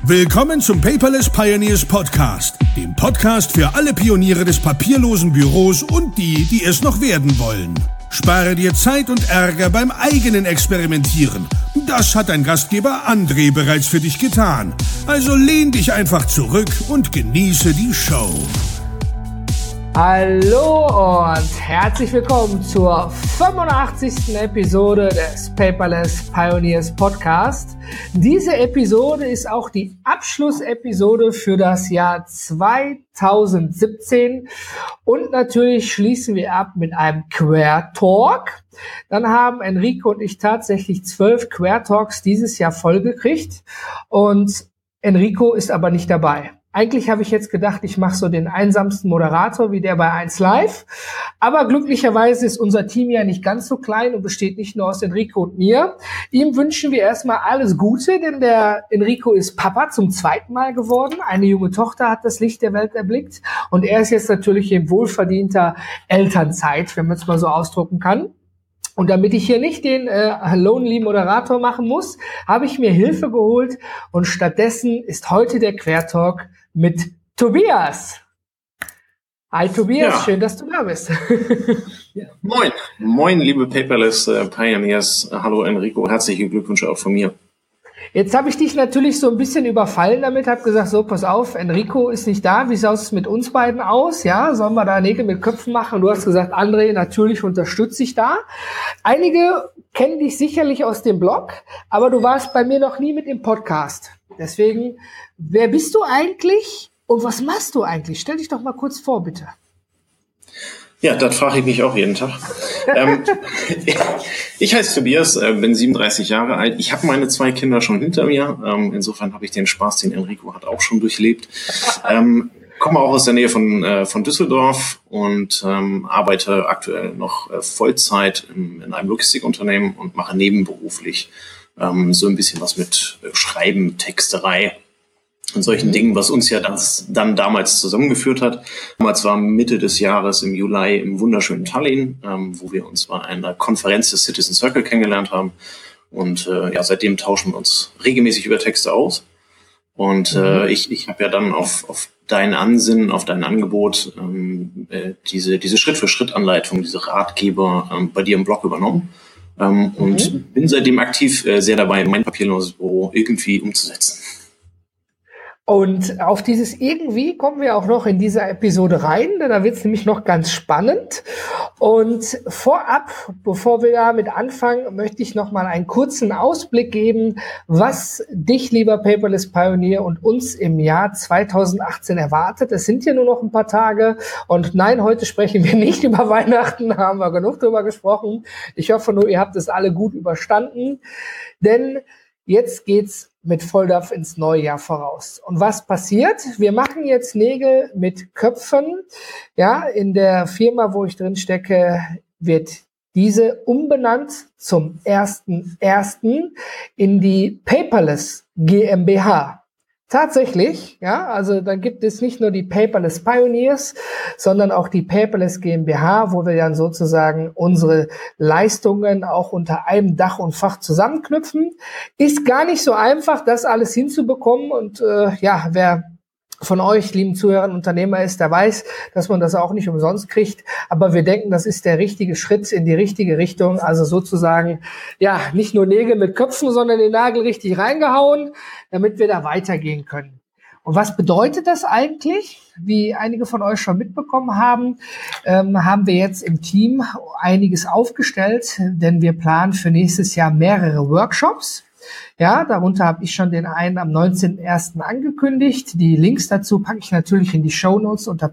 Willkommen zum Paperless Pioneers Podcast, dem Podcast für alle Pioniere des papierlosen Büros und die, die es noch werden wollen. Spare dir Zeit und Ärger beim eigenen Experimentieren. Das hat dein Gastgeber André bereits für dich getan. Also lehn dich einfach zurück und genieße die Show. Hallo und herzlich willkommen zur 85. Episode des Paperless Pioneers Podcast. Diese Episode ist auch die Abschlussepisode für das Jahr 2017 und natürlich schließen wir ab mit einem Quer Talk. Dann haben Enrico und ich tatsächlich 12 Quer Talks dieses Jahr vollgekriegt und Enrico ist aber nicht dabei. Eigentlich habe ich jetzt gedacht, ich mache so den einsamsten Moderator wie der bei 1Live. Aber glücklicherweise ist unser Team ja nicht ganz so klein und besteht nicht nur aus Enrico und mir. Ihm wünschen wir erstmal alles Gute, denn der Enrico ist Papa zum 2. Mal geworden. Eine junge Tochter hat das Licht der Welt erblickt. Und er ist jetzt natürlich in wohlverdienter Elternzeit, wenn man es mal so ausdrucken kann. Und damit ich hier nicht den Lonely Moderator machen muss, habe ich mir Hilfe geholt und stattdessen ist heute der Quer Talk mit Tobias. Hi Tobias, ja. Schön, dass du da bist. Ja. Moin, liebe Paperless Pioneers. Hallo Enrico, herzliche Glückwünsche auch von mir. Jetzt habe ich dich natürlich so ein bisschen überfallen damit, habe gesagt, so, pass auf, Enrico ist nicht da, wie sah es mit uns beiden aus? Ja, sollen wir da Nägel mit Köpfen machen? Und du hast gesagt, André, natürlich unterstütze ich da. Einige kennen dich sicherlich aus dem Blog, aber du warst bei mir noch nie mit im Podcast. Deswegen, wer bist du eigentlich und was machst du eigentlich? Stell dich doch mal kurz vor, bitte. Ja, das frage ich mich auch jeden Tag. Ich heiße Tobias, bin 37 Jahre alt. Ich habe meine 2 Kinder schon hinter mir. Insofern habe ich den Spaß, den Enrico hat, auch schon durchlebt. Komme auch aus der Nähe von Düsseldorf und arbeite aktuell noch Vollzeit in einem Logistikunternehmen und mache nebenberuflich so ein bisschen was mit Schreiben, Texterei und solchen Dingen, was uns ja dann damals zusammengeführt hat. Damals war Mitte des Jahres im Juli im wunderschönen Tallinn, wo wir uns bei einer Konferenz des Citizen Circle kennengelernt haben. Und seitdem tauschen wir uns regelmäßig über Texte aus. Und ich habe ja dann auf dein Ansinnen, auf dein Angebot diese Schritt-für-Schritt-Anleitung, diese Ratgeber bei dir im Blog übernommen. Und bin seitdem aktiv sehr dabei, mein papierloses Büro irgendwie umzusetzen. Und auf dieses irgendwie kommen wir auch noch in dieser Episode rein, denn da wird es nämlich noch ganz spannend. Und vorab, bevor wir damit anfangen, möchte ich noch mal einen kurzen Ausblick geben, was dich, lieber Paperless Pioneer, und uns im Jahr 2018 erwartet. Es sind ja nur noch ein paar Tage und nein, heute sprechen wir nicht über Weihnachten, da haben wir genug drüber gesprochen. Ich hoffe nur, ihr habt es alle gut überstanden, denn jetzt geht's mit Volldampf ins neue Jahr voraus. Und was passiert? Wir machen jetzt Nägel mit Köpfen. Ja, in der Firma, wo ich drin stecke, wird diese umbenannt zum 1.1. in die Paperless GmbH. Tatsächlich, ja, also da gibt es nicht nur die Paperless Pioneers, sondern auch die Paperless GmbH, wo wir dann sozusagen unsere Leistungen auch unter einem Dach und Fach zusammenknüpfen. Ist gar nicht so einfach, das alles hinzubekommen und wer von euch, lieben Zuhörern, Unternehmer ist, der weiß, dass man das auch nicht umsonst kriegt. Aber wir denken, das ist der richtige Schritt in die richtige Richtung. Also sozusagen, ja, nicht nur Nägel mit Köpfen, sondern den Nagel richtig reingehauen, damit wir da weitergehen können. Und was bedeutet das eigentlich? Wie einige von euch schon mitbekommen haben, haben wir jetzt im Team einiges aufgestellt, denn wir planen für nächstes Jahr mehrere Workshops. Ja, darunter habe ich schon den einen am 19.01. angekündigt. Die Links dazu packe ich natürlich in die Shownotes unter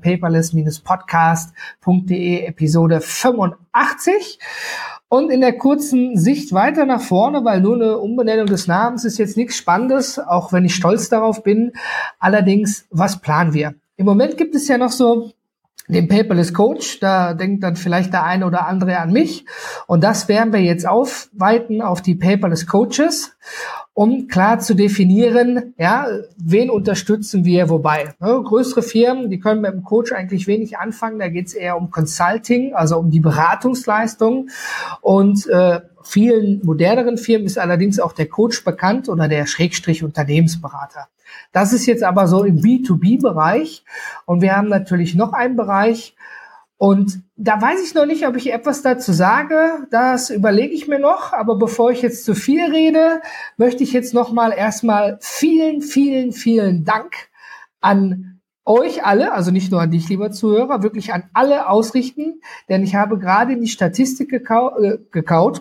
paperless-podcast.de Episode 85. Und in der kurzen Sicht weiter nach vorne, weil nur eine Umbenennung des Namens ist jetzt nichts Spannendes, auch wenn ich stolz darauf bin. Allerdings, was planen wir? Im Moment gibt es ja noch so den Paperless Coach, da denkt dann vielleicht der eine oder andere an mich. Und das werden wir jetzt aufweiten auf die Paperless Coaches. um klar zu definieren, ja, wen unterstützen wir wobei. Ne, größere Firmen, die können mit dem Coach eigentlich wenig anfangen, da geht es eher um Consulting, also um die Beratungsleistung. Und vielen moderneren Firmen ist allerdings auch der Coach bekannt oder der Unternehmensberater. Das ist jetzt aber so im B2B-Bereich. Und wir haben natürlich noch einen Bereich, und da weiß ich noch nicht, ob ich etwas dazu sage. Das überlege ich mir noch. Aber bevor ich jetzt zu viel rede, möchte ich jetzt noch mal erstmal vielen Dank an euch alle, also nicht nur an dich, lieber Zuhörer, wirklich an alle ausrichten. Denn ich habe gerade in die Statistik geschaut.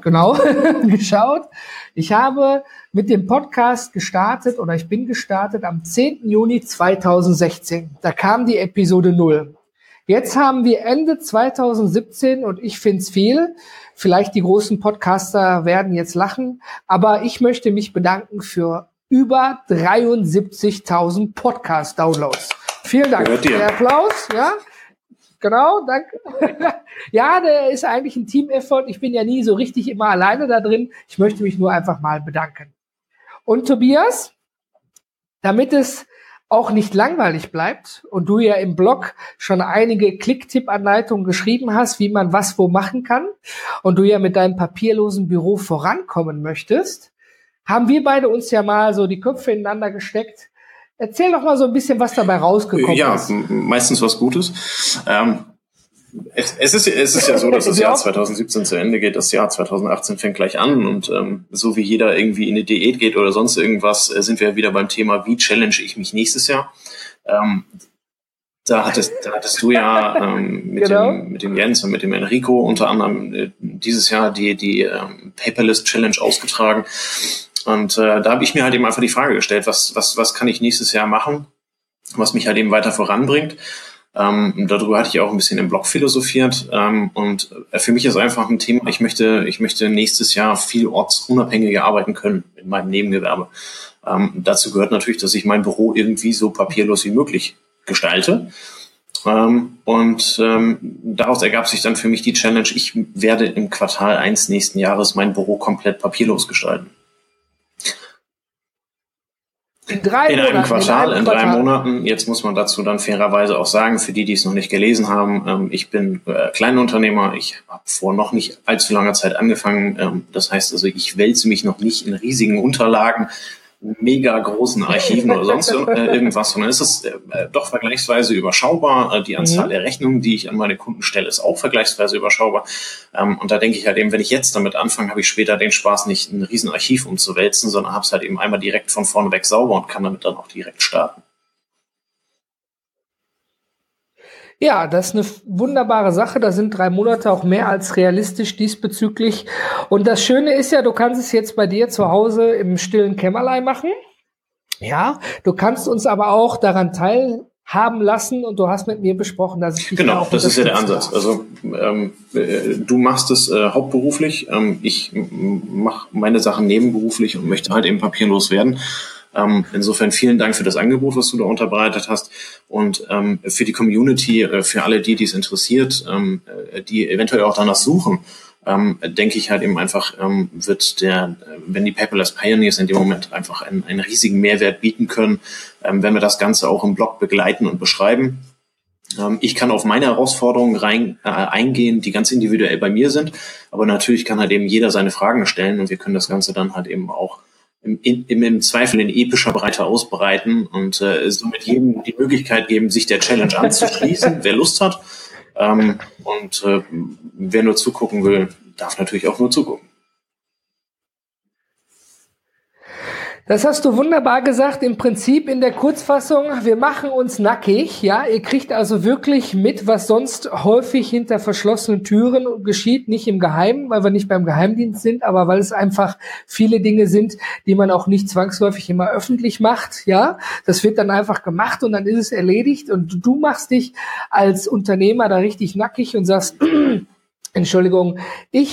Ich habe mit dem Podcast gestartet, oder ich bin gestartet am 10. Juni 2016. Da kam die Episode 0. Jetzt haben wir Ende 2017 und ich finde es viel. Vielleicht die großen Podcaster werden jetzt lachen, aber ich möchte mich bedanken für über 73.000 Podcast-Downloads. Vielen Dank. Der Applaus, ja. Genau, danke. Ja, der ist eigentlich ein Team-Effort. Ich bin ja nie so richtig immer alleine da drin. Ich möchte mich nur einfach mal bedanken. Und Tobias, damit es auch nicht langweilig bleibt und du ja im Blog schon einige Klicktipp-Anleitungen geschrieben hast, wie man was wo machen kann, und du ja mit deinem papierlosen Büro vorankommen möchtest, haben wir beide uns ja mal so die Köpfe ineinander gesteckt. Erzähl doch mal so ein bisschen, was dabei rausgekommen ist. Ja, meistens was Gutes. Es ist ja so, dass das Jahr 2017 zu Ende geht. Das Jahr 2018 fängt gleich an, und so wie jeder irgendwie in eine Diät geht oder sonst irgendwas, sind wir wieder beim Thema, wie challenge ich mich nächstes Jahr. Da hattest du ja mit dem Jens und mit dem Enrico unter anderem dieses Jahr die Paperless Challenge ausgetragen. Und da habe ich mir halt eben einfach die Frage gestellt, was kann ich nächstes Jahr machen, was mich halt eben weiter voranbringt. Darüber hatte ich auch ein bisschen im Blog philosophiert, und für mich ist einfach ein Thema, ich möchte nächstes Jahr viel ortsunabhängiger arbeiten können in meinem Nebengewerbe. Dazu gehört natürlich, dass ich mein Büro irgendwie so papierlos wie möglich gestalte. Daraus ergab sich dann für mich die Challenge, ich werde im Quartal 1 nächsten Jahres mein Büro komplett papierlos gestalten. In einem Quartal, in 3 Monaten. Jetzt muss man dazu dann fairerweise auch sagen, für die es noch nicht gelesen haben, ich bin Kleinunternehmer, ich habe vor noch nicht allzu langer Zeit angefangen. Das heißt also, ich wälze mich noch nicht in riesigen Unterlagen, mega großen Archiven oder sonst irgendwas, sondern es ist doch vergleichsweise überschaubar. Die Anzahl der Rechnungen, die ich an meine Kunden stelle, ist auch vergleichsweise überschaubar. Und da denke ich halt eben, wenn ich jetzt damit anfange, habe ich später den Spaß, nicht ein riesen Archiv umzuwälzen, sondern habe es halt eben einmal direkt von vorne weg sauber und kann damit dann auch direkt starten. Ja, das ist eine wunderbare Sache. Da sind 3 Monate auch mehr als realistisch diesbezüglich. Und das Schöne ist ja, du kannst es jetzt bei dir zu Hause im stillen Kämmerlein machen. Ja, du kannst uns aber auch daran teilhaben lassen, und du hast mit mir besprochen, dass ich dich Genau, das ist ja der Ansatz. Also du machst es hauptberuflich, ich mache meine Sachen nebenberuflich und möchte halt eben papierlos werden. Insofern vielen Dank für das Angebot, was du da unterbreitet hast, und für die Community, für alle die es interessiert, die eventuell auch danach suchen, denke ich halt eben einfach, wenn die Paperless Pioneers in dem Moment einfach einen riesigen Mehrwert bieten können, wenn wir das Ganze auch im Blog begleiten und beschreiben. Ich kann auf meine Herausforderungen eingehen, die ganz individuell bei mir sind, aber natürlich kann halt eben jeder seine Fragen stellen, und wir können das Ganze dann halt eben auch im Zweifel in epischer Breite ausbreiten und somit jedem die Möglichkeit geben, sich der Challenge anzuschließen, wer Lust hat. Wer nur zugucken will, darf natürlich auch nur zugucken. Das hast du wunderbar gesagt. Im Prinzip in der Kurzfassung, wir machen uns nackig. Ja, ihr kriegt also wirklich mit, was sonst häufig hinter verschlossenen Türen geschieht. Nicht im Geheimen, weil wir nicht beim Geheimdienst sind, aber weil es einfach viele Dinge sind, die man auch nicht zwangsläufig immer öffentlich macht. Ja, das wird dann einfach gemacht und dann ist es erledigt. Und du machst dich als Unternehmer da richtig nackig und sagst, Entschuldigung, ich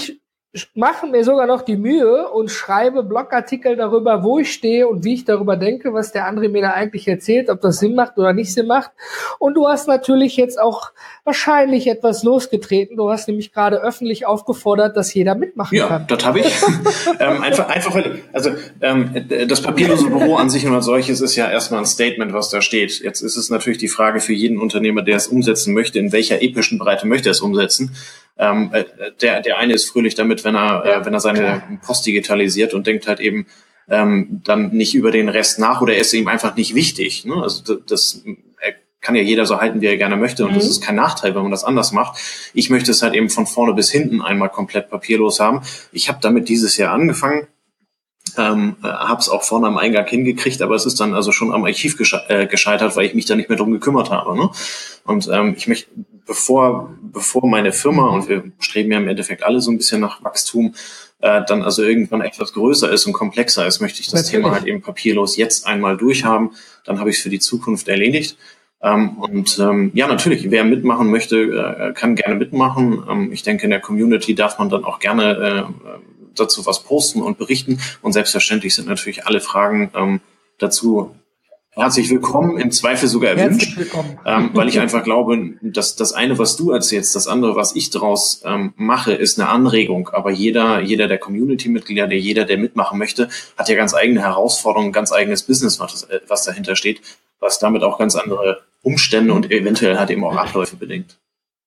mache mir sogar noch die Mühe und schreibe Blogartikel darüber, wo ich stehe und wie ich darüber denke, was der andere mir da eigentlich erzählt, ob das Sinn macht oder nicht Sinn macht. Und du hast natürlich jetzt auch wahrscheinlich etwas losgetreten. Du hast nämlich gerade öffentlich aufgefordert, dass jeder mitmachen kann. Ja, das habe ich. einfach, weil, also das papierlose Büro an sich und als solches ist ja erstmal ein Statement, was da steht. Jetzt ist es natürlich die Frage für jeden Unternehmer, der es umsetzen möchte, in welcher epischen Breite möchte er es umsetzen. Der eine ist fröhlich damit, wenn er seine Post digitalisiert und denkt halt eben dann nicht über den Rest nach oder er ist ihm einfach nicht wichtig. Ne? Also das kann ja jeder so halten, wie er gerne möchte und das ist kein Nachteil, wenn man das anders macht. Ich möchte es halt eben von vorne bis hinten einmal komplett papierlos haben. Ich habe damit dieses Jahr angefangen, habe es auch vorne am Eingang hingekriegt, aber es ist dann also schon am Archiv gescheitert, weil ich mich da nicht mehr drum gekümmert habe. Ne? Und ich möchte, bevor meine Firma, und wir streben ja im Endeffekt alle so ein bisschen nach Wachstum, dann also irgendwann etwas größer ist und komplexer ist, möchte ich das Thema halt eben papierlos jetzt einmal durchhaben. Dann habe ich es für die Zukunft erledigt. Ja, natürlich, wer mitmachen möchte, kann gerne mitmachen. Ich denke, in der Community darf man dann auch gerne dazu was posten und berichten. Und selbstverständlich sind natürlich alle Fragen dazu herzlich willkommen, im Zweifel sogar erwünscht, weil ich einfach glaube, dass das eine, was du erzählst, das andere, was ich daraus mache, ist eine Anregung. Aber jeder der Community-Mitglieder, der mitmachen möchte, hat ja ganz eigene Herausforderungen, ganz eigenes Business, was dahinter steht, was damit auch ganz andere Umstände und eventuell halt eben auch Abläufe bedingt.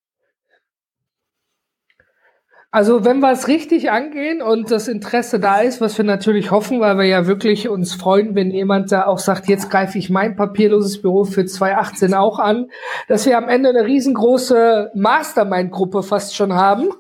Also wenn wir es richtig angehen und das Interesse da ist, was wir natürlich hoffen, weil wir ja wirklich uns freuen, wenn jemand da auch sagt, jetzt greife ich mein papierloses Büro für 2018 auch an, dass wir am Ende eine riesengroße Mastermind-Gruppe fast schon haben,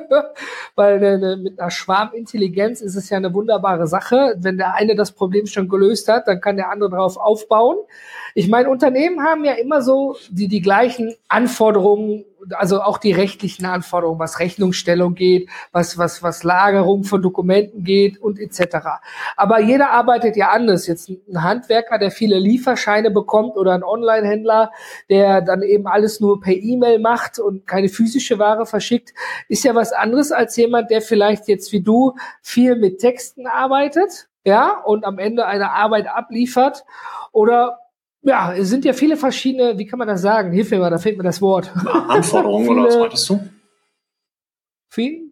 weil mit einer Schwarmintelligenz ist es ja eine wunderbare Sache. Wenn der eine das Problem schon gelöst hat, dann kann der andere darauf aufbauen. Ich meine, Unternehmen haben ja immer so die gleichen Anforderungen, also auch die rechtlichen Anforderungen, was Rechnungsstellung geht, was Lagerung von Dokumenten geht und etc. Aber jeder arbeitet ja anders. Jetzt ein Handwerker, der viele Lieferscheine bekommt oder ein Online-Händler, der dann eben alles nur per E-Mail macht und keine physische Ware verschickt, ist ja was anderes als jemand, der vielleicht jetzt wie du viel mit Texten arbeitet, ja, und am Ende eine Arbeit abliefert oder ja, es sind ja viele verschiedene, wie kann man das sagen? Hilf mir mal, da fehlt mir das Wort. Anforderungen oder was meintest du? Viel?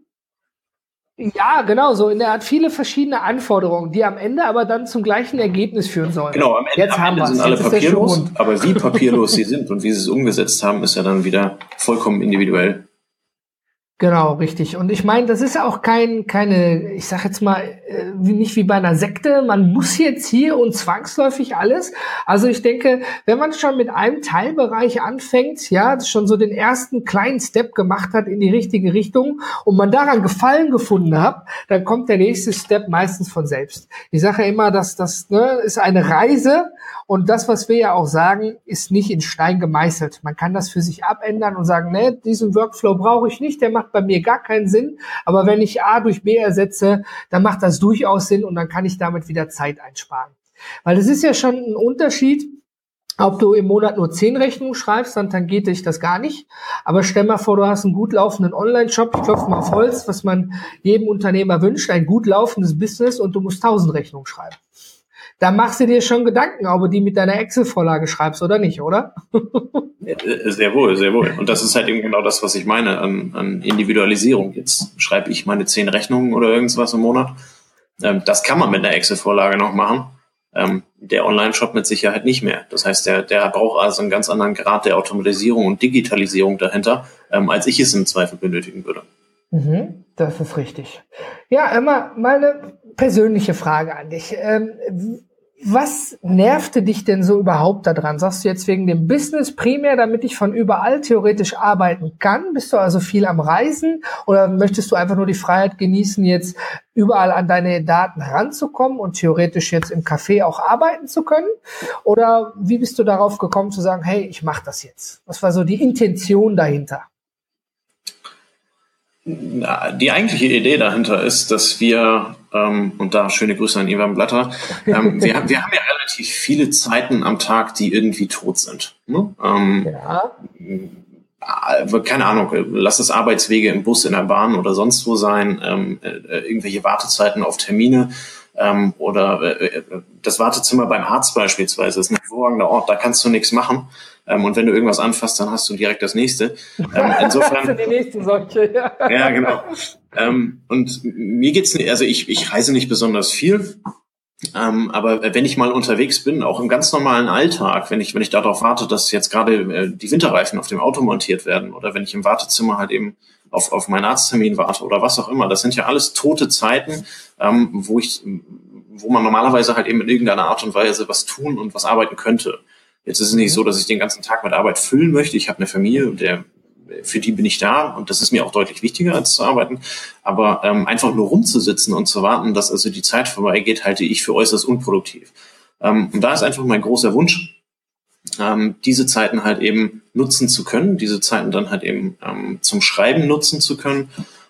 Ja, genau so. In der Art viele verschiedene Anforderungen, die am Ende aber dann zum gleichen Ergebnis führen sollen. Genau, am Ende sind alle papierlos, aber wie papierlos sie sind und wie sie es umgesetzt haben, ist ja dann wieder vollkommen individuell. Genau, richtig. Und ich meine, das ist auch keine, ich sag jetzt mal, nicht wie bei einer Sekte, man muss jetzt hier und zwangsläufig alles. Also ich denke, wenn man schon mit einem Teilbereich anfängt, ja, schon so den ersten kleinen Step gemacht hat in die richtige Richtung und man daran Gefallen gefunden hat, dann kommt der nächste Step meistens von selbst. Ich sage ja immer, dass das ist eine Reise und das, was wir ja auch sagen, ist nicht in Stein gemeißelt. Man kann das für sich abändern und sagen, ne, diesen Workflow brauche ich nicht, der macht bei mir gar keinen Sinn, aber wenn ich A durch B ersetze, dann macht das durchaus Sinn und dann kann ich damit wieder Zeit einsparen. Weil das ist ja schon ein Unterschied, ob du im Monat nur 10 Rechnungen schreibst, dann tangiert dich das gar nicht. Aber stell mal vor, du hast einen gut laufenden Online-Shop, ich klopfe mal auf Holz, was man jedem Unternehmer wünscht, ein gut laufendes Business und du musst 1000 Rechnungen schreiben. Da machst du dir schon Gedanken, ob du die mit deiner Excel-Vorlage schreibst oder nicht, oder? Sehr wohl, sehr wohl. Und das ist halt eben genau das, was ich meine an Individualisierung. Jetzt schreibe ich meine 10 Rechnungen oder irgendwas im Monat. Das kann man mit einer Excel-Vorlage noch machen. Der Online-Shop mit Sicherheit nicht mehr. Das heißt, der braucht also einen ganz anderen Grad der Automatisierung und Digitalisierung dahinter, als ich es im Zweifel benötigen würde. Das ist richtig. Ja, immer meine persönliche Frage an dich. Was nervte dich denn so überhaupt daran? Sagst du jetzt wegen dem Business primär, damit ich von überall theoretisch arbeiten kann? Bist du also viel am Reisen oder möchtest du einfach nur die Freiheit genießen, jetzt überall an deine Daten heranzukommen und theoretisch jetzt im Café auch arbeiten zu können? Oder wie bist du darauf gekommen zu sagen, hey, ich mache das jetzt? Was war so die Intention dahinter? Die eigentliche Idee dahinter ist, dass wir, und da schöne Grüße an Ivan Blatter, wir haben ja relativ viele Zeiten am Tag, die irgendwie tot sind. Ne? keine Ahnung, lass es Arbeitswege im Bus, in der Bahn oder sonst wo sein, irgendwelche Wartezeiten auf Termine, oder das Wartezimmer beim Arzt beispielsweise ist ein hervorragender Ort, da kannst du nichts machen. Und wenn du irgendwas anfasst, dann hast du direkt das nächste. Insofern. Die nächste solche, ja. Ja, genau. Und mir geht's nicht, also ich reise nicht besonders viel. Aber wenn ich mal unterwegs bin, auch im ganz normalen Alltag, wenn ich darauf warte, dass jetzt gerade die Winterreifen auf dem Auto montiert werden oder wenn ich im Wartezimmer halt eben auf meinen Arzttermin warte oder was auch immer, das sind ja alles tote Zeiten, wo man normalerweise halt eben in irgendeiner Art und Weise was tun und was arbeiten könnte. Jetzt ist es nicht so, dass ich den ganzen Tag mit Arbeit füllen möchte. Ich habe eine Familie und für die bin ich da und das ist mir auch deutlich wichtiger als zu arbeiten. Aber einfach nur rumzusitzen und zu warten, dass also die Zeit vorbeigeht, halte ich für äußerst unproduktiv. Und da ist einfach mein großer Wunsch, diese Zeiten halt eben nutzen zu können, diese Zeiten dann halt eben zum Schreiben nutzen zu können,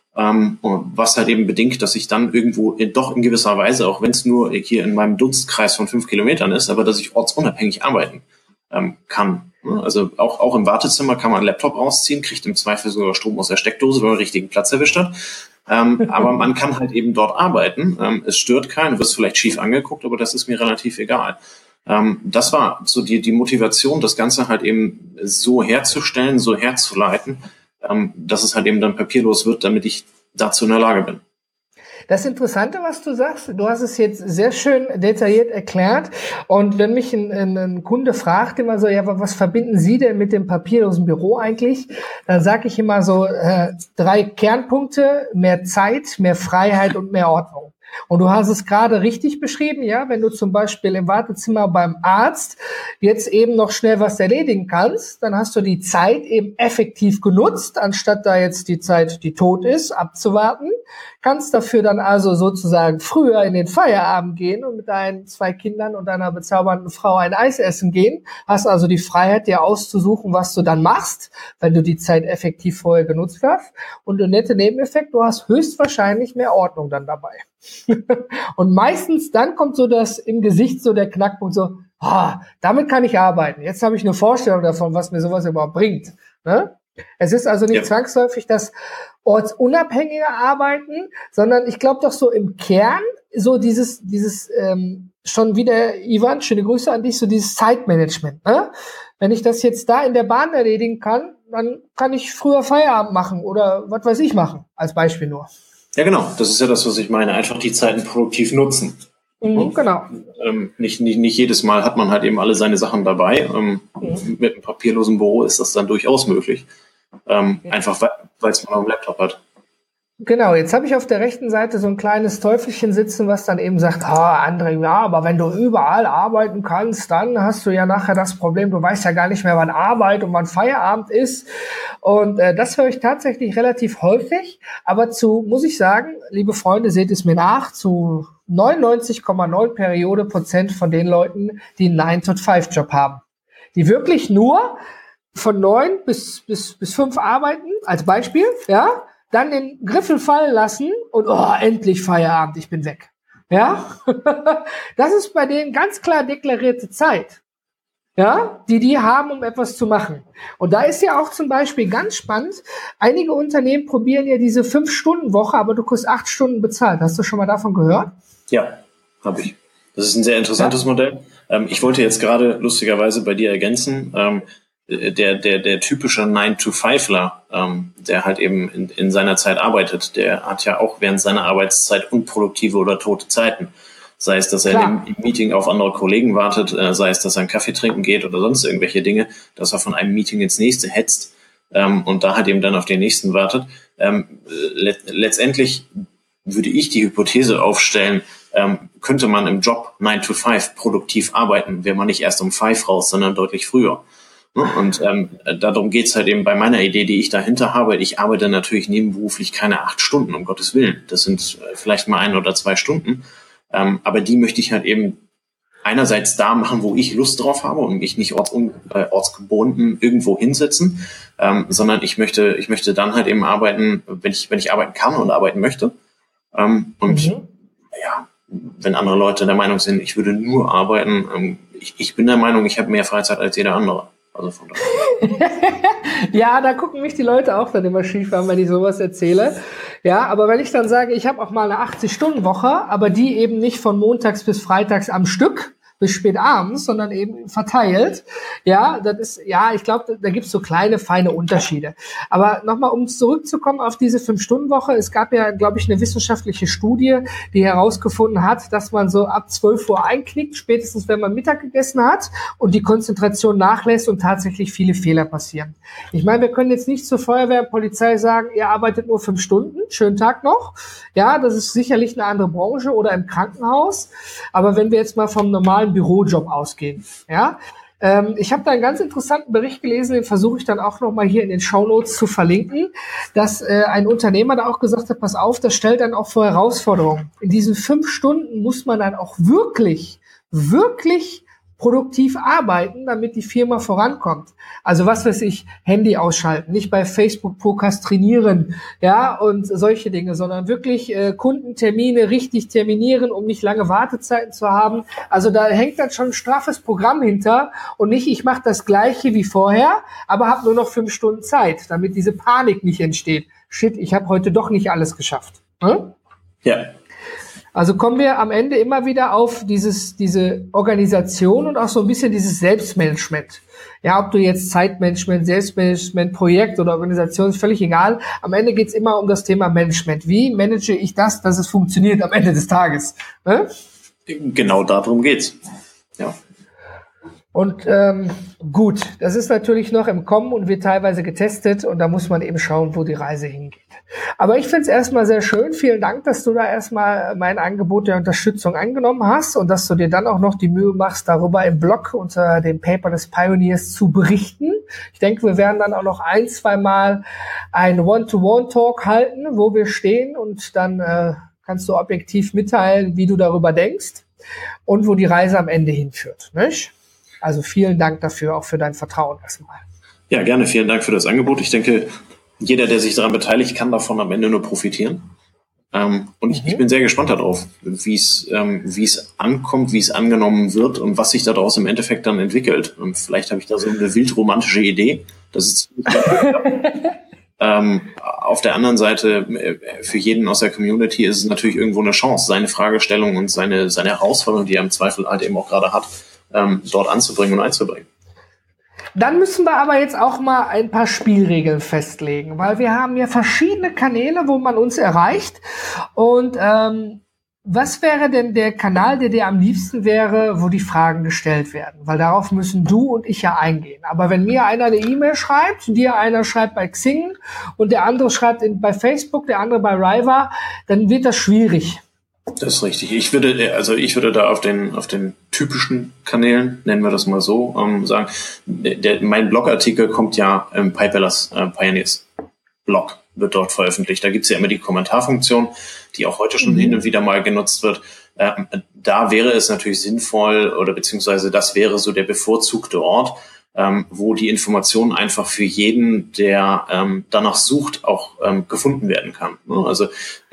was halt eben bedingt, dass ich dann irgendwo doch in gewisser Weise, auch wenn es nur hier in meinem Dunstkreis von 5 Kilometern ist, aber dass ich ortsunabhängig arbeiten kann. Also auch im Wartezimmer kann man einen Laptop rausziehen, kriegt im Zweifel sogar Strom aus der Steckdose, wenn man den richtigen Platz erwischt hat. Aber man kann halt eben dort arbeiten. Es stört keinen, du wirst vielleicht schief angeguckt, aber das ist mir relativ egal. Das war so die Motivation, das Ganze halt eben so herzustellen, so herzuleiten, dass es halt eben dann papierlos wird, damit ich dazu in der Lage bin. Das Interessante, was du sagst, du hast es jetzt sehr schön detailliert erklärt. Und wenn mich ein Kunde fragt immer so, ja, was verbinden Sie denn mit dem papierlosen Büro eigentlich? Dann sage ich immer so 3 Kernpunkte: mehr Zeit, mehr Freiheit und mehr Ordnung. Und du hast es gerade richtig beschrieben, ja, wenn du zum Beispiel im Wartezimmer beim Arzt jetzt eben noch schnell was erledigen kannst, dann hast du die Zeit eben effektiv genutzt, anstatt da jetzt die Zeit, die tot ist, abzuwarten, kannst dafür dann also sozusagen früher in den Feierabend gehen und mit deinen 2 Kindern und deiner bezaubernden Frau ein Eis essen gehen, hast also die Freiheit, dir auszusuchen, was du dann machst, wenn du die Zeit effektiv vorher genutzt hast. Und der nette Nebeneffekt, du hast höchstwahrscheinlich mehr Ordnung dann dabei. Und meistens dann kommt so das im Gesicht so der Knackpunkt so, damit kann ich arbeiten. Jetzt habe ich eine Vorstellung davon, was mir sowas überhaupt bringt. Ne? Es ist also nicht zwangsläufig das ortsunabhängige Arbeiten, sondern ich glaube doch so im Kern so dieses schon wieder, Ivan, schöne Grüße an dich, so dieses Zeitmanagement. Ne? Wenn ich das jetzt da in der Bahn erledigen kann, dann kann ich früher Feierabend machen oder was weiß ich machen, als Beispiel nur. Ja, genau. Das ist ja das, was ich meine. Einfach die Zeiten produktiv nutzen. Genau. Nicht jedes Mal hat man halt eben alle seine Sachen dabei. Mit einem papierlosen Büro ist das dann durchaus möglich. Einfach, weil es man auf dem Laptop hat. Genau, jetzt habe ich auf der rechten Seite so ein kleines Teufelchen sitzen, was dann eben sagt, André, ja, aber wenn du überall arbeiten kannst, dann hast du ja nachher das Problem, du weißt ja gar nicht mehr, wann Arbeit und wann Feierabend ist. Und das höre ich tatsächlich relativ häufig. Aber muss ich sagen, liebe Freunde, seht es mir nach, zu 99,9% von den Leuten, die einen 9-to-5-Job haben. Die wirklich nur von 9 bis 5 arbeiten, als Beispiel, ja, dann den Griffel fallen lassen und endlich Feierabend, ich bin weg. Ja, das ist bei denen ganz klar deklarierte Zeit, ja, die haben, um etwas zu machen. Und da ist ja auch zum Beispiel ganz spannend, einige Unternehmen probieren ja diese 5-Stunden-Woche, aber du kriegst 8 Stunden bezahlt. Hast du schon mal davon gehört? Ja, habe ich. Das ist ein sehr interessantes Modell. Ich wollte jetzt gerade lustigerweise bei dir ergänzen, der typische 9-to-5ler, der halt eben in seiner Zeit arbeitet, der hat ja auch während seiner Arbeitszeit unproduktive oder tote Zeiten. Sei es, dass er im Meeting auf andere Kollegen wartet, sei es, dass er einen Kaffee trinken geht oder sonst irgendwelche Dinge, dass er von einem Meeting ins nächste hetzt und da halt eben dann auf den nächsten wartet. Letztendlich würde ich die Hypothese aufstellen, könnte man im Job 9-to-5 produktiv arbeiten, wäre man nicht erst um 5 raus, sondern deutlich früher. Und darum geht's halt eben bei meiner Idee, die ich dahinter habe. Ich arbeite natürlich nebenberuflich keine 8 Stunden, um Gottes Willen. Das sind vielleicht mal 1 oder 2 Stunden. Aber die möchte ich halt eben einerseits da machen, wo ich Lust drauf habe und mich nicht ortsgebunden irgendwo hinsetzen, sondern ich möchte dann halt eben arbeiten, wenn ich arbeiten kann und arbeiten möchte. Ja, wenn andere Leute der Meinung sind, ich würde nur arbeiten, ich bin der Meinung, ich habe mehr Freizeit als jeder andere. Also von daher. Ja, da gucken mich die Leute auch dann immer schief an, wenn ich sowas erzähle. Ja, aber wenn ich dann sage, ich habe auch mal eine 80-Stunden-Woche, aber die eben nicht von montags bis freitags am Stück, bis spät abends, sondern eben verteilt. Ja, das ist, ja, ich glaube, da gibt's so kleine, feine Unterschiede. Aber nochmal, um zurückzukommen auf diese 5-Stunden-Woche, es gab ja, glaube ich, eine wissenschaftliche Studie, die herausgefunden hat, dass man so ab 12 Uhr einknickt, spätestens wenn man Mittag gegessen hat und die Konzentration nachlässt und tatsächlich viele Fehler passieren. Ich meine, wir können jetzt nicht zur Feuerwehr und Polizei sagen, ihr arbeitet nur 5 Stunden, schönen Tag noch. Ja, das ist sicherlich eine andere Branche oder im Krankenhaus. Aber wenn wir jetzt mal vom normalen Bürojob ausgehen, ja, ich habe da einen ganz interessanten Bericht gelesen, den versuche ich dann auch nochmal hier in den Shownotes zu verlinken, dass ein Unternehmer da auch gesagt hat, pass auf, das stellt dann auch vor Herausforderungen. In diesen 5 Stunden muss man dann auch wirklich produktiv arbeiten, damit die Firma vorankommt. Also was weiß ich, Handy ausschalten, nicht bei Facebook prokrastinieren, ja, und solche Dinge, sondern wirklich Kundentermine richtig terminieren, um nicht lange Wartezeiten zu haben. Also da hängt dann schon ein straffes Programm hinter und nicht, ich mache das Gleiche wie vorher, aber habe nur noch 5 Stunden Zeit, damit diese Panik nicht entsteht. Shit, ich habe heute doch nicht alles geschafft. Hm? Ja. Also kommen wir am Ende immer wieder auf diese Organisation und auch so ein bisschen dieses Selbstmanagement. Ja, ob du jetzt Zeitmanagement, Selbstmanagement, Projekt oder Organisation, ist völlig egal. Am Ende geht's immer um das Thema Management. Wie manage ich das, dass es funktioniert am Ende des Tages? Ne? Genau darum geht's. Ja. Und gut, das ist natürlich noch im Kommen und wird teilweise getestet und da muss man eben schauen, wo die Reise hingeht. Aber ich finde es erstmal sehr schön. Vielen Dank, dass du da erstmal mein Angebot der Unterstützung angenommen hast und dass du dir dann auch noch die Mühe machst, darüber im Blog unter dem Paper des Pioneers zu berichten. Ich denke, wir werden dann auch noch 1-2 Mal ein One-to-One-Talk halten, wo wir stehen und dann kannst du objektiv mitteilen, wie du darüber denkst und wo die Reise am Ende hinführt, nicht? Also vielen Dank dafür, auch für dein Vertrauen erstmal. Ja, gerne. Vielen Dank für das Angebot. Ich denke, jeder, der sich daran beteiligt, kann davon am Ende nur profitieren. Und ich bin sehr gespannt darauf, wie es ankommt, wie es angenommen wird und was sich daraus im Endeffekt dann entwickelt. Und vielleicht habe ich da so eine wildromantische Idee. Das ist auf der anderen Seite, für jeden aus der Community ist es natürlich irgendwo eine Chance, seine Fragestellung und seine Herausforderung, die er im Zweifel halt eben auch gerade hat, dort anzubringen und einzubringen. Dann müssen wir aber jetzt auch mal ein paar Spielregeln festlegen, weil wir haben ja verschiedene Kanäle, wo man uns erreicht. Und was wäre denn der Kanal, der dir am liebsten wäre, wo die Fragen gestellt werden? Weil darauf müssen du und ich ja eingehen. Aber wenn mir einer eine E-Mail schreibt, dir einer schreibt bei Xing und der andere schreibt bei Facebook, der andere bei Riva, dann wird das schwierig. Das ist richtig. Ich würde da auf den typischen Kanälen, nennen wir das mal so, sagen, mein Blogartikel kommt ja im Piperless Pioneers Blog, wird dort veröffentlicht. Da gibt's ja immer die Kommentarfunktion, die auch heute schon hin und wieder mal genutzt wird. Da wäre es natürlich sinnvoll oder beziehungsweise das wäre so der bevorzugte Ort, wo die Information einfach für jeden, der danach sucht, auch gefunden werden kann. Also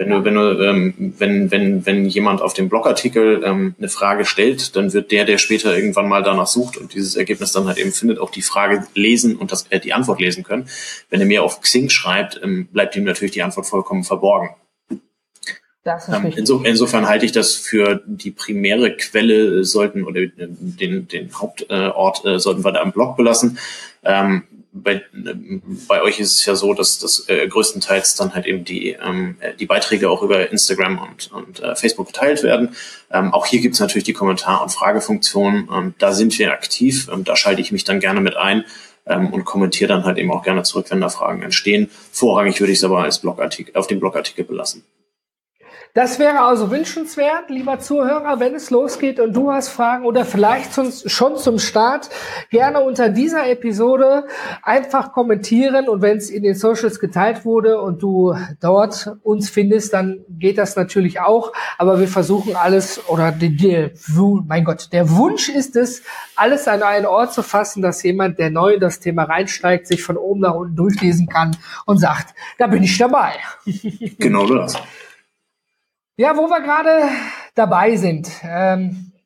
wenn jemand auf dem Blogartikel eine Frage stellt, dann wird der später irgendwann mal danach sucht und dieses Ergebnis dann halt eben findet, auch die Frage lesen und die Antwort lesen können. Wenn er mir auf Xing schreibt, bleibt ihm natürlich die Antwort vollkommen verborgen. Das ist richtig. Insofern halte ich das für die primäre Quelle den Hauptort sollten wir da im Blog belassen. Bei euch ist es ja so, dass das größtenteils dann halt eben die Beiträge auch über Instagram und Facebook geteilt werden. Auch hier gibt es natürlich die Kommentar- und Fragefunktion. Da sind wir aktiv. Da schalte ich mich dann gerne mit ein und kommentiere dann halt eben auch gerne zurück, wenn da Fragen entstehen. Vorrangig würde ich es aber als Blogartikel auf dem Blogartikel belassen. Das wäre also wünschenswert, lieber Zuhörer, wenn es losgeht und du hast Fragen oder vielleicht schon zum Start, gerne unter dieser Episode einfach kommentieren und wenn es in den Socials geteilt wurde und du dort uns findest, dann geht das natürlich auch, aber wir versuchen alles oder der Wunsch ist es, alles an einen Ort zu fassen, dass jemand, der neu in das Thema reinsteigt, sich von oben nach unten durchlesen kann und sagt, da bin ich dabei. Genau das. Ja, wo wir gerade dabei sind.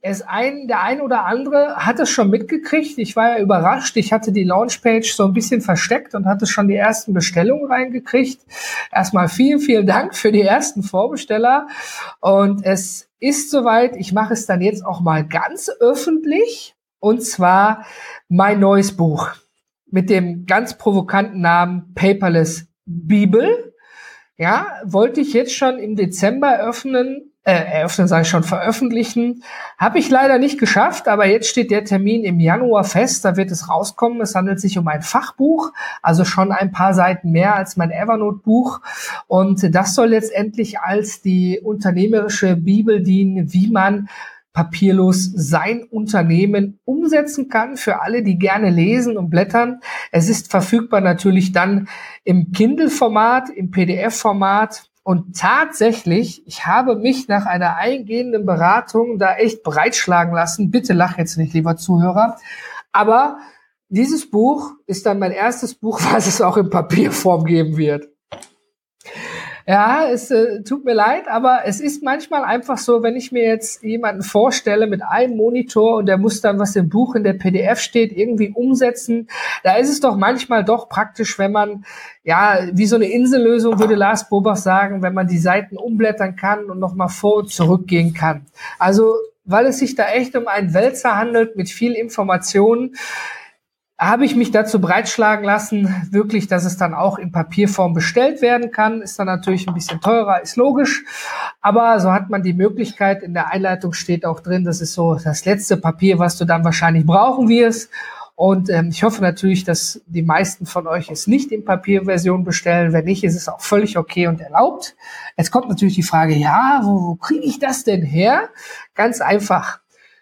der ein oder andere hat es schon mitgekriegt. Ich war ja überrascht. Ich hatte die Launchpage so ein bisschen versteckt und hatte schon die ersten Bestellungen reingekriegt. Erstmal vielen, vielen Dank für die ersten Vorbesteller. Und es ist soweit. Ich mache es dann jetzt auch mal ganz öffentlich. Und zwar mein neues Buch mit dem ganz provokanten Namen Paperless Bibel. Ja, wollte ich jetzt schon im Dezember veröffentlichen. Habe ich leider nicht geschafft, aber jetzt steht der Termin im Januar fest, da wird es rauskommen. Es handelt sich um ein Fachbuch, also schon ein paar Seiten mehr als mein Evernote-Buch. Und das soll letztendlich als die unternehmerische Bibel dienen, wie man papierlos sein Unternehmen umsetzen kann, für alle, die gerne lesen und blättern. Es ist verfügbar natürlich dann im Kindle-Format, im PDF-Format. Und tatsächlich, ich habe mich nach einer eingehenden Beratung da echt breitschlagen lassen. Bitte lach jetzt nicht, lieber Zuhörer. Aber dieses Buch ist dann mein erstes Buch, was es auch in Papierform geben wird. Ja, es tut mir leid, aber es ist manchmal einfach so, wenn ich mir jetzt jemanden vorstelle mit einem Monitor und der muss dann, was im Buch in der PDF steht, irgendwie umsetzen, da ist es doch manchmal doch praktisch, wenn man, ja, wie so eine Insellösung, würde Lars Bobach sagen, wenn man die Seiten umblättern kann und nochmal vor- und zurückgehen kann. Also, weil es sich da echt um einen Wälzer handelt mit viel Informationen, habe ich mich dazu breitschlagen lassen, wirklich, dass es dann auch in Papierform bestellt werden kann. Ist dann natürlich ein bisschen teurer, ist logisch. Aber so hat man die Möglichkeit, in der Einleitung steht auch drin, das ist so das letzte Papier, was du dann wahrscheinlich brauchen wirst. Und ich hoffe natürlich, dass die meisten von euch es nicht in Papierversion bestellen. Wenn nicht, ist es auch völlig okay und erlaubt. Jetzt kommt natürlich die Frage, ja, wo kriege ich das denn her? Ganz einfach.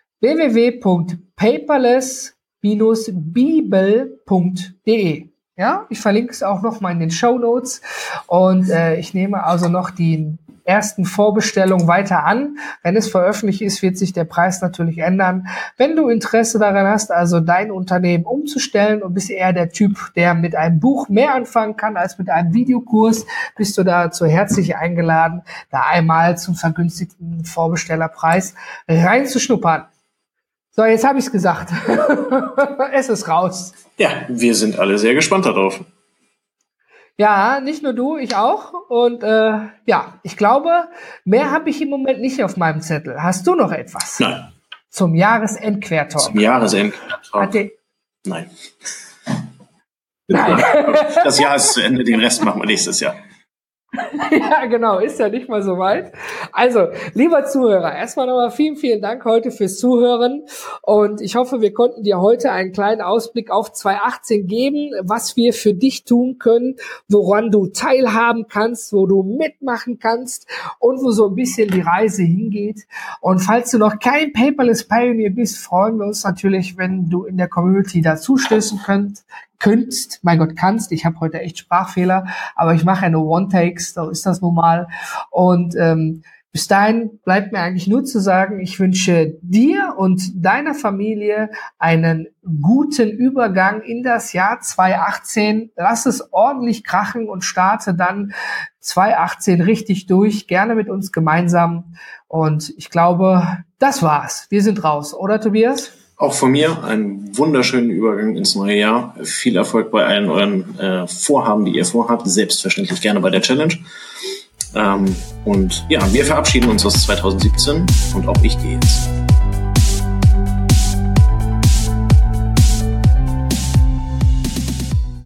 www.paperless-bibel.de. Ja, ich verlinke es auch noch mal in den Shownotes und ich nehme also noch die ersten Vorbestellungen weiter an. Wenn es veröffentlicht ist, wird sich der Preis natürlich ändern. Wenn du Interesse daran hast, also dein Unternehmen umzustellen und bist eher der Typ, der mit einem Buch mehr anfangen kann als mit einem Videokurs, bist du dazu herzlich eingeladen, da einmal zum vergünstigten Vorbestellerpreis reinzuschnuppern. So, jetzt habe ich es gesagt. Es ist raus. Ja, wir sind alle sehr gespannt darauf. Ja, nicht nur du, ich auch. Und ja, ich glaube, mehr habe ich im Moment nicht auf meinem Zettel. Hast du noch etwas? Nein. Zum Jahresendquertalk. Zum Jahresendquertalk. Nein. Nein. Das Jahr ist zu Ende, den Rest machen wir nächstes Jahr. Ja, genau, ist ja nicht mal so weit. Also, lieber Zuhörer, erstmal nochmal vielen, vielen Dank heute fürs Zuhören und ich hoffe, wir konnten dir heute einen kleinen Ausblick auf 2018 geben, was wir für dich tun können, woran du teilhaben kannst, wo du mitmachen kannst und wo so ein bisschen die Reise hingeht. Und falls du noch kein Paperless Pioneer bist, freuen wir uns natürlich, wenn du in der Community dazu stößen kannst, ich habe heute echt Sprachfehler, aber ich mache ja nur One-Takes, so ist das nun mal. Und bis dahin bleibt mir eigentlich nur zu sagen, ich wünsche dir und deiner Familie einen guten Übergang in das Jahr 2018. Lass es ordentlich krachen und starte dann 2018 richtig durch, gerne mit uns gemeinsam. Und ich glaube, das war's. Wir sind raus, oder Tobias? Auch von mir einen wunderschönen Übergang ins neue Jahr. Viel Erfolg bei allen euren Vorhaben, die ihr vorhabt. Selbstverständlich gerne bei der Challenge. Und ja, wir verabschieden uns aus 2017 und auch ich gehe jetzt.